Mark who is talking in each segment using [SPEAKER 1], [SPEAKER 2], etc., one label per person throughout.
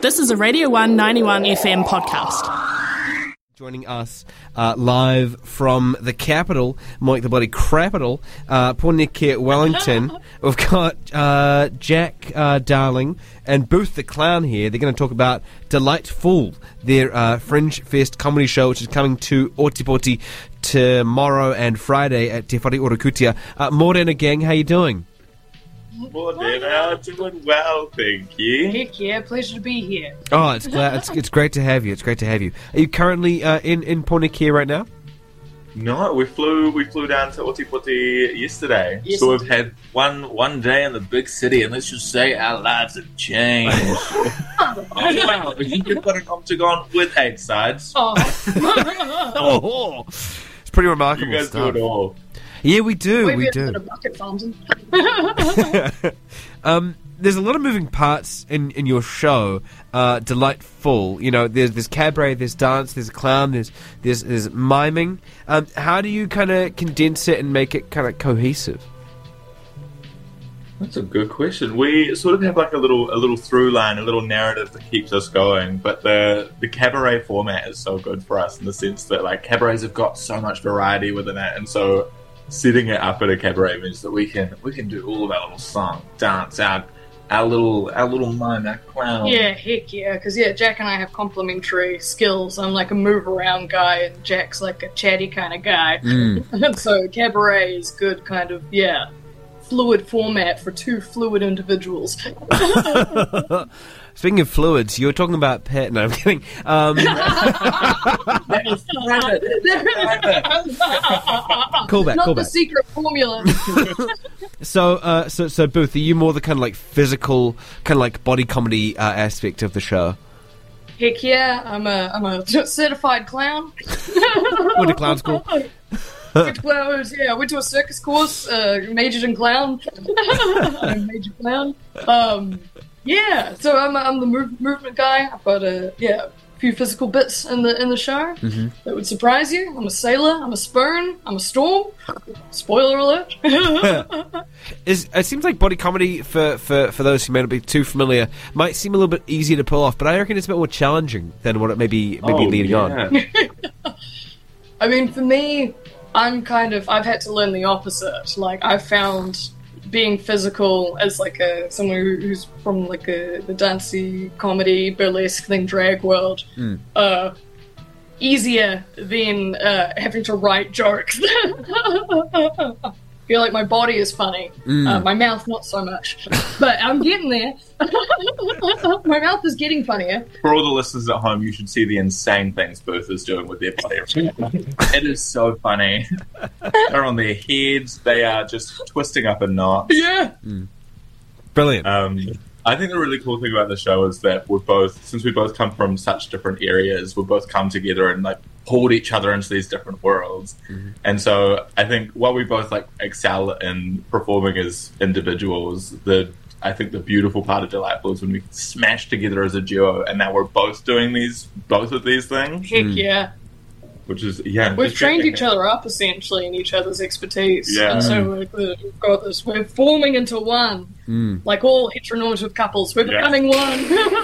[SPEAKER 1] This is a Radio 191 FM podcast.
[SPEAKER 2] Joining us live from the capital, Mike the Bloody Crapital, Porneke, Wellington. We've got Jack Darling and Booth the Clown here. They're going to talk about Delightful, their Fringe Fest comedy show, which is coming to Otipoti tomorrow and Friday at Te Whare Orokutia. Morena gang, how you doing?
[SPEAKER 3] Morena, doing well, thank you.
[SPEAKER 4] Heck yeah, pleasure to be here.
[SPEAKER 2] Oh, it's great to have you. It's great to have you. Are you currently in Porneke right now?
[SPEAKER 3] No, we flew down to Otipoti yesterday.
[SPEAKER 4] Yes,
[SPEAKER 3] so we've had one day in the big city, and let's just say our lives have changed. Oh wow, you've got an octagon with 8 sides.
[SPEAKER 2] Oh, it's pretty remarkable
[SPEAKER 3] You guys
[SPEAKER 2] stuff.
[SPEAKER 3] do it all.
[SPEAKER 2] Yeah, we do.
[SPEAKER 4] We've
[SPEAKER 2] We
[SPEAKER 4] got a
[SPEAKER 2] do.
[SPEAKER 4] bucket fountain.
[SPEAKER 2] There's a lot of moving parts in your show, Delightful. You know, there's cabaret, there's dance, there's clown, there's miming. How do you kind of condense it and make it kind of cohesive?
[SPEAKER 3] That's a good question. We sort of have like a little through line, a little narrative that keeps us going. But the cabaret format is so good for us in the sense that like cabarets have got so much variety within it, and so setting it up at a cabaret means that we can do all of our little song, dance, our little mime, our clown.
[SPEAKER 4] Yeah, heck yeah, because Jack and I have complementary skills. I'm like a move around guy, and Jack's like a chatty kind of guy. And so cabaret is good kind of, fluid format for two fluid individuals.
[SPEAKER 2] Speaking of fluids, you were talking about pet. No, I'm kidding. Callback.
[SPEAKER 4] Not the secret formula.
[SPEAKER 2] So Booth, are you more the kind of like physical, kind of like body comedy aspect of the show?
[SPEAKER 4] Heck yeah, I'm a certified clown.
[SPEAKER 2] Went to clown school.
[SPEAKER 4] Went to a circus course, majored in clown. I'm major clown. So I'm the movement guy. I've got a few physical bits in the show that would surprise you. I'm a sailor. I'm a spoon. I'm a storm. Spoiler alert.
[SPEAKER 2] It seems like body comedy for those who may not be too familiar might seem a little bit easier to pull off, but I reckon it's a bit more challenging than what it may be leading on.
[SPEAKER 4] I mean, for me, I've had to learn the opposite. Like, I've found being physical as like someone who's from like the dancey comedy burlesque thing drag world easier than having to write jokes. I feel like my body is funny, my mouth not so much, but I'm getting there. My mouth is getting funnier.
[SPEAKER 3] For all the listeners at home, you should see the insane things Booth is doing with their body. It is so funny. They're on their heads. They are just twisting up in knots.
[SPEAKER 4] Yeah.
[SPEAKER 2] Brilliant.
[SPEAKER 3] I think the really cool thing about the show is that since we both come from such different areas, we've both come together and like pulled each other into these different worlds. And so I think what we both like excel in performing as individuals, I think the beautiful part of Delightful is when we smash together as a duo, and now we're both doing both of these things.
[SPEAKER 4] Heck yeah.
[SPEAKER 3] Which is,
[SPEAKER 4] we've trained each other up essentially in each other's expertise.
[SPEAKER 3] Yeah.
[SPEAKER 4] And so we've got this, we're forming into one. Like all heteronormative couples, we're becoming one.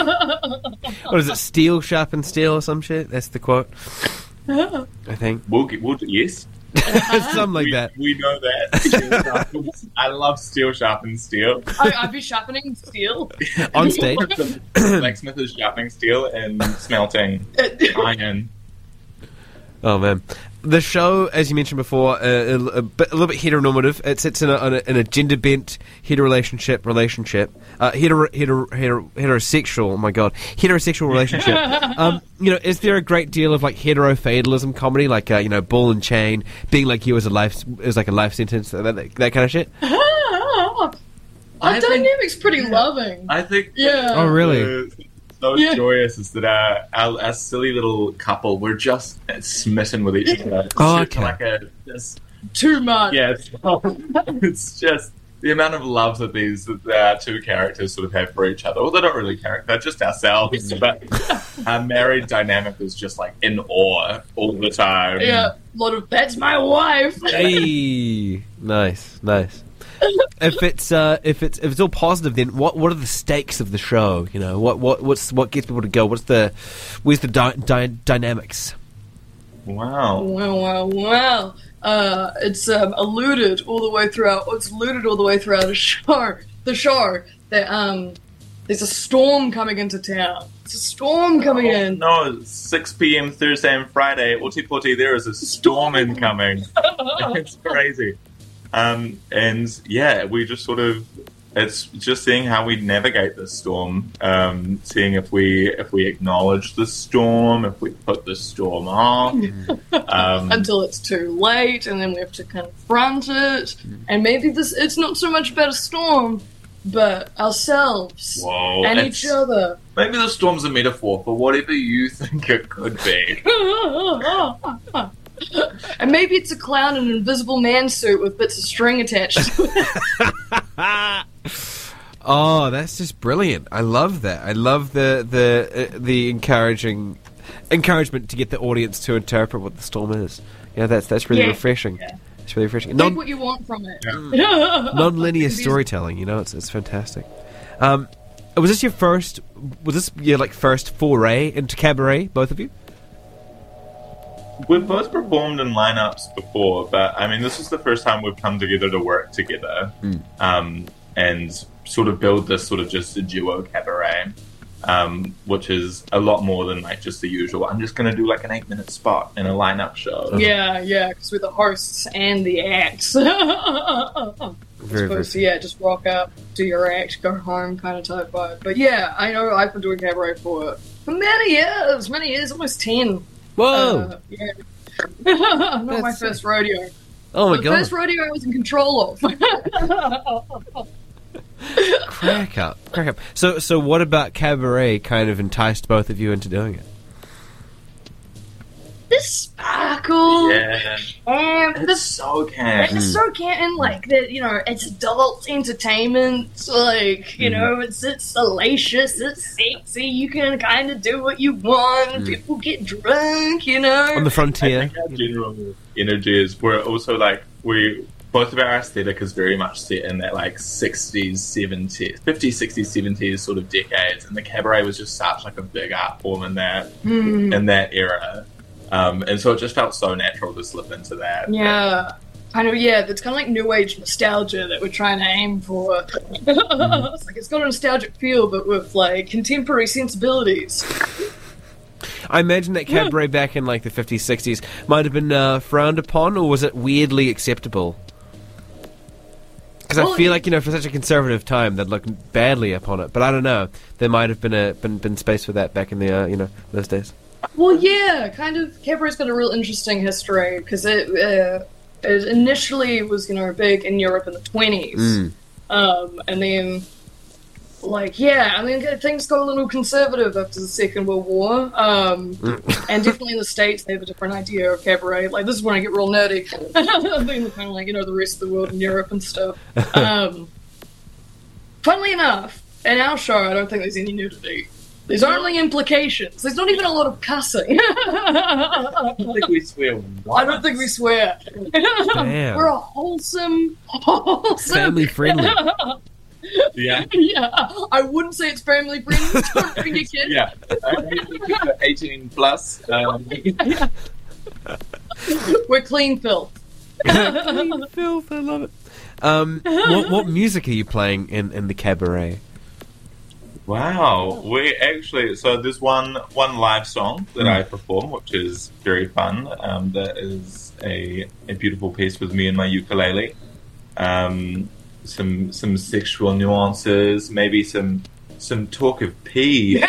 [SPEAKER 2] What is it? Steel sharpens steel or some shit? That's the quote. I think.
[SPEAKER 3] We'll yes.
[SPEAKER 2] Something like that.
[SPEAKER 3] We know that. I love steel sharpens steel.
[SPEAKER 4] I'd be sharpening steel.
[SPEAKER 2] On stage.
[SPEAKER 3] Blacksmith is sharpening steel and smelting iron.
[SPEAKER 2] Oh man, the show, as you mentioned before, a little bit heteronormative. It sits in a gender bent heterosexual heterosexual. Oh my god, heterosexual relationship. Is there a great deal of like hetero fatalism comedy, like ball and chain, being like you as a life sentence, that kind of shit?
[SPEAKER 4] Our dynamic's pretty loving.
[SPEAKER 3] I think.
[SPEAKER 4] Yeah.
[SPEAKER 2] Oh really?
[SPEAKER 3] So joyous is that our silly little couple, we're just smitten with each other. It's
[SPEAKER 4] too much.
[SPEAKER 3] Yeah, it's just the amount of love that our two characters sort of have for each other. Well, they're not really characters, they're just ourselves. But our married dynamic is just like in awe all the time.
[SPEAKER 4] Yeah, a lot of, that's my wife.
[SPEAKER 2] Hey, nice. if it's all positive, then what are the stakes of the show? You know, what gets people to go? Where's the dynamics?
[SPEAKER 3] Wow.
[SPEAKER 4] Wow. It's alluded all the way throughout. It's alluded all the way throughout the show that there's a storm coming into town. It's a storm coming in.
[SPEAKER 3] No, 6 p.m. Thursday and Friday. Oti Poti, there is a storm incoming. It's crazy. And yeah, we just sort of, it's just seeing how we navigate this storm, seeing if we acknowledge the storm, if we put the storm off.
[SPEAKER 4] Until it's too late, and then we have to confront it. And maybe it's not so much about a storm, but ourselves and each other.
[SPEAKER 3] Maybe the storm's a metaphor for whatever you think it could be.
[SPEAKER 4] And maybe it's a clown in an invisible man suit with bits of string attached to it.
[SPEAKER 2] Oh, that's just brilliant. I love that. I love the encouragement to get the audience to interpret what the storm is. Yeah, that's really refreshing. Yeah. It's really refreshing.
[SPEAKER 4] Take what you want from it.
[SPEAKER 3] Yeah.
[SPEAKER 2] Non-linear storytelling, you know, it's fantastic. Was this your first foray into cabaret, both of you?
[SPEAKER 3] We've both performed in lineups before, but I mean, this is the first time we've come together to work together, and sort of build this sort of just a duo cabaret, which is a lot more than like just the usual. I'm just going to do like an 8-minute spot in a lineup show.
[SPEAKER 4] Yeah, because we're the hosts and the acts.
[SPEAKER 2] Very
[SPEAKER 4] just rock up, do your act, go home kind of type vibe. But yeah, I know I've been doing cabaret for many years, almost 10.
[SPEAKER 2] Whoa!
[SPEAKER 4] Yeah. Not my first rodeo.
[SPEAKER 2] Oh my god!
[SPEAKER 4] The first rodeo I was in control of.
[SPEAKER 2] Crack up. So what about cabaret kind of enticed both of you into doing it?
[SPEAKER 4] The sparkle.
[SPEAKER 3] Yeah.
[SPEAKER 4] And
[SPEAKER 3] it's so camp.
[SPEAKER 4] It's so camp, and like that, you know, it's adult entertainment. Like, you know, it's salacious, it's sexy. You can kind of do what you want. People get drunk, you know.
[SPEAKER 2] On the frontier.
[SPEAKER 3] I think our general energy is we're also like both of our aesthetic is very much set in that like 60s, 70s, 50s, 60s, 70s sort of decades, and the cabaret was just such like a big art form in that era. And so it just felt so natural to slip into that.
[SPEAKER 4] Yeah. It's kind of like new age nostalgia that we're trying to aim for. It's like it's got a nostalgic feel, but with like contemporary sensibilities.
[SPEAKER 2] I imagine that cabaret back in like the 50s, 60s might have been frowned upon, or was it weirdly acceptable? Because I feel like, you know, for such a conservative time, they'd look badly upon it. But I don't know. There might have been space for that back in the those days.
[SPEAKER 4] Well, yeah, kind of. Cabaret's got a real interesting history because it initially was, you know, big in Europe in the 20s, and then, like, yeah, I mean, things got a little conservative after the Second World War, and definitely in the States they have a different idea of cabaret. Like, this is when I get real nerdy. Being kind of like, you know, the rest of the world in Europe and stuff. Funnily enough, in our show, I don't think there's any nudity. There's only implications. There's not even a lot of cussing.
[SPEAKER 3] I don't think we swear.
[SPEAKER 4] I don't think we swear.
[SPEAKER 2] Damn.
[SPEAKER 4] We're a wholesome...
[SPEAKER 2] Family friendly.
[SPEAKER 3] Yeah.
[SPEAKER 4] Yeah. I wouldn't say it's family friendly. Don't bring your kid.
[SPEAKER 3] Yeah. 18 plus.
[SPEAKER 4] We're clean filth.
[SPEAKER 2] Clean filth, I love it. What music are you playing in the cabaret?
[SPEAKER 3] Wow, we actually, so there's one live song that I perform, which is very fun. That is a beautiful piece with me and my ukulele. Some sexual nuances, maybe some talk of pee.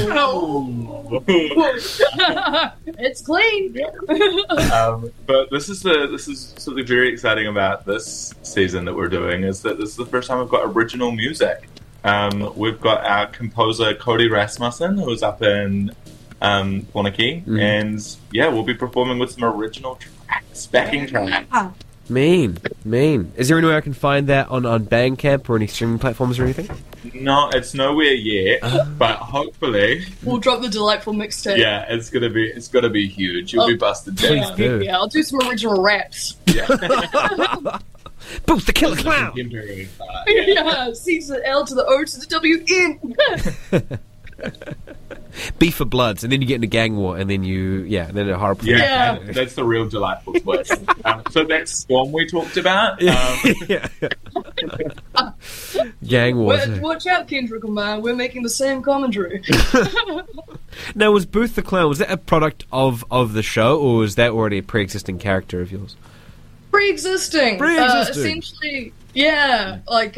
[SPEAKER 4] It's clean.
[SPEAKER 3] But this is something very exciting about this season that we're doing, is that this is the first time we've got original music. We've got our composer Cody Rasmussen, who's up in Wanakee, and yeah, we'll be performing with some original tracks, backing tracks.
[SPEAKER 2] Mean. Is there anywhere I can find that on Bandcamp or any streaming platforms or anything?
[SPEAKER 3] No, it's nowhere yet, but hopefully
[SPEAKER 4] we'll drop the delightful mixtape.
[SPEAKER 3] Yeah, it's gonna be huge. You'll be busted down.
[SPEAKER 2] Please do.
[SPEAKER 4] Yeah, I'll do some original raps.
[SPEAKER 3] Yeah.
[SPEAKER 2] Booth the Killer Clown!
[SPEAKER 3] Contemporary,
[SPEAKER 4] Yeah, C to the L to the O to the W N.
[SPEAKER 2] B for Bloods, and then you get into gang war, and then then a horrible.
[SPEAKER 3] Yeah,
[SPEAKER 4] Yeah.
[SPEAKER 3] that's the real delightful twist. So that storm we talked about.
[SPEAKER 2] Gang war.
[SPEAKER 4] Watch out, Kendrick Lamar. We're making the same commentary.
[SPEAKER 2] Now, was Booth the Clown, was that a product of the show, or was that already a pre-existing character of yours?
[SPEAKER 4] Pre-existing.
[SPEAKER 2] Pre-existing.
[SPEAKER 4] Essentially, yeah. Like,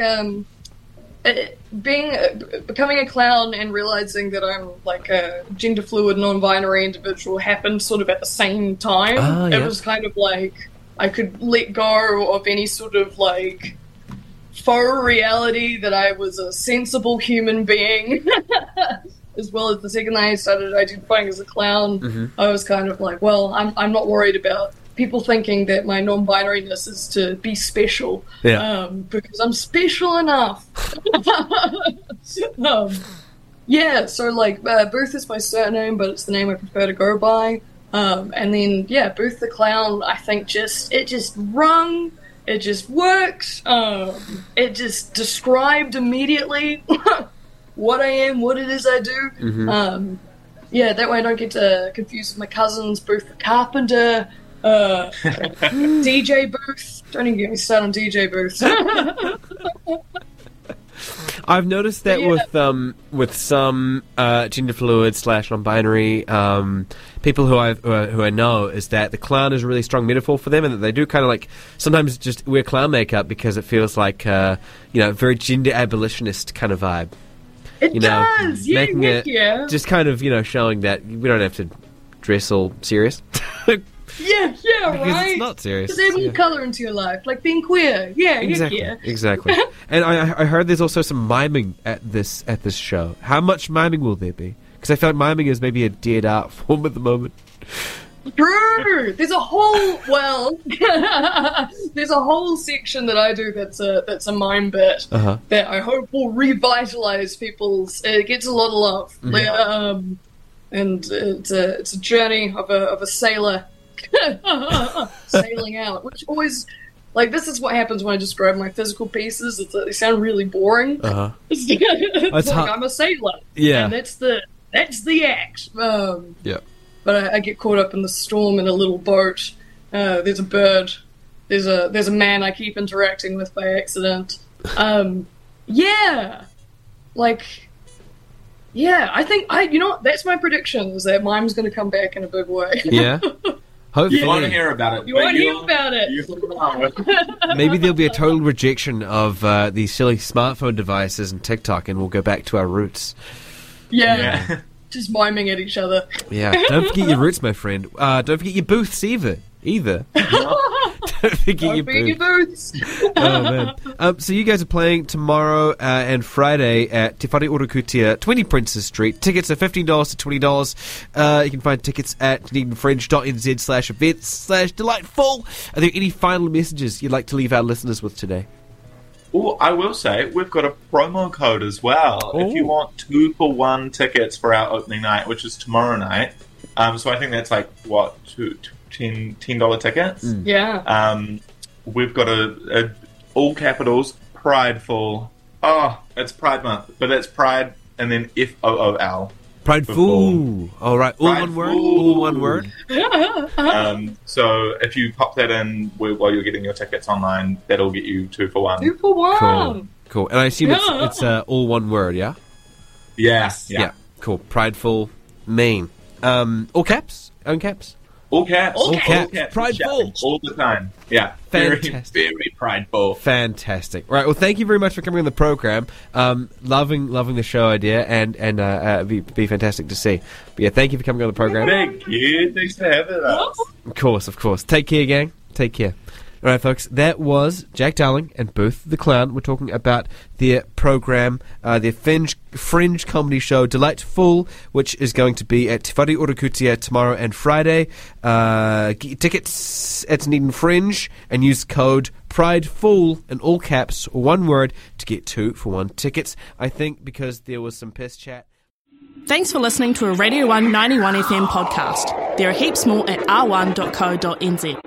[SPEAKER 4] becoming a clown and realizing that I'm like a gender fluid, non-binary individual happened sort of at the same time.
[SPEAKER 2] Ah, yeah.
[SPEAKER 4] It was kind of like I could let go of any sort of like faux reality that I was a sensible human being. As well as the second I started identifying as a clown, I was kind of like, well, I'm not worried about people thinking that my non-binariness is to be special, because I'm special enough. So like Booth is my surname, but it's the name I prefer to go by. And then Booth the Clown, I think it just rung, it just works. It just described immediately what I am, what it is I do. That way I don't get confused with my cousins, Booth the Carpenter. DJ Booth. Don't even get me started on DJ Booth.
[SPEAKER 2] I've noticed that with some gender fluid / non-binary people who I know, is that the clown is a really strong metaphor for them, and that they do kind of like sometimes just wear clown makeup because it feels like very gender abolitionist kind of vibe.
[SPEAKER 4] It does,
[SPEAKER 2] making it just kind of showing that we don't have to dress all serious.
[SPEAKER 4] Yeah,
[SPEAKER 2] because
[SPEAKER 4] right.
[SPEAKER 2] It's not serious.
[SPEAKER 4] Just add more colour into your life, like being queer. Yeah,
[SPEAKER 2] exactly. And I heard there's also some miming at this show. How much miming will there be? Because I feel like miming is maybe a dead art form at the moment.
[SPEAKER 4] True. There's a whole there's a whole section that I do that's a mime bit that I hope will revitalize people's. It gets a lot of love. And it's a journey of a sailor. Sailing out, which always, like, this is what happens when I describe my physical pieces. They sound really boring. It's like I'm a sailor, and that's the act. But I get caught up in the storm in a little boat. There's a bird. There's a man I keep interacting with by accident. I think that's my prediction, is that mime's going to come back in a big way.
[SPEAKER 2] Yeah. Hopefully.
[SPEAKER 3] You want to hear about it.
[SPEAKER 4] You want to hear about it.
[SPEAKER 2] Maybe there'll be a total rejection of these silly smartphone devices and TikTok, and we'll go back to our roots.
[SPEAKER 4] Yeah. Just miming at each other.
[SPEAKER 2] Yeah. Don't forget your roots, my friend. Don't forget your booths either. Don't forget your booths. Oh, man. So you guys are playing tomorrow and Friday at Te Whare Orokutia, 20 Princes Street. Tickets are $15 to $20. You can find tickets at DunedinFringe.nz/events/delightful. Are there any final messages you'd like to leave our listeners with today?
[SPEAKER 3] Oh, I will say, we've got a promo code as well. If you want 2-for-1 tickets for our opening night, which is tomorrow night. So I think that's like, what, $10 tickets?
[SPEAKER 4] Yeah.
[SPEAKER 3] We've got a all capitals, Prideful. Oh, it's Pride Month, but that's Pride and then FOOL.
[SPEAKER 2] Prideful. All right. All one word? All one word?
[SPEAKER 3] So if you pop that in while you're getting your tickets online, that'll get you 2-for-1.
[SPEAKER 4] 2-for-1.
[SPEAKER 2] Cool. And I assume it's all one word, yeah?
[SPEAKER 3] Yes.
[SPEAKER 2] Yeah. Cool. Prideful. Mean. All caps? Own caps?
[SPEAKER 3] All caps.
[SPEAKER 2] All caps. Prideful.
[SPEAKER 3] All the time. Yeah.
[SPEAKER 2] Fantastic.
[SPEAKER 3] Very, very prideful.
[SPEAKER 2] Fantastic. Right. Well, thank you very much for coming on the program. Loving the show idea, and be fantastic to see. But yeah, thank you for coming on the program.
[SPEAKER 3] Thank you. Thanks for having us.
[SPEAKER 2] Of course. Take care, gang. Take care. All right, folks, that was Jack Darling and Booth the Clown. We're talking about their program, their fringe comedy show, Delightful, which is going to be at Te Whare Orokutia tomorrow and Friday. Get your tickets at Dunedin Fringe and use code PRIDEFUL in all caps, or one word, to get 2-for-1 tickets. I think because there was some piss chat.
[SPEAKER 1] Thanks for listening to a Radio 1 91 FM podcast. There are heaps more at r1.co.nz.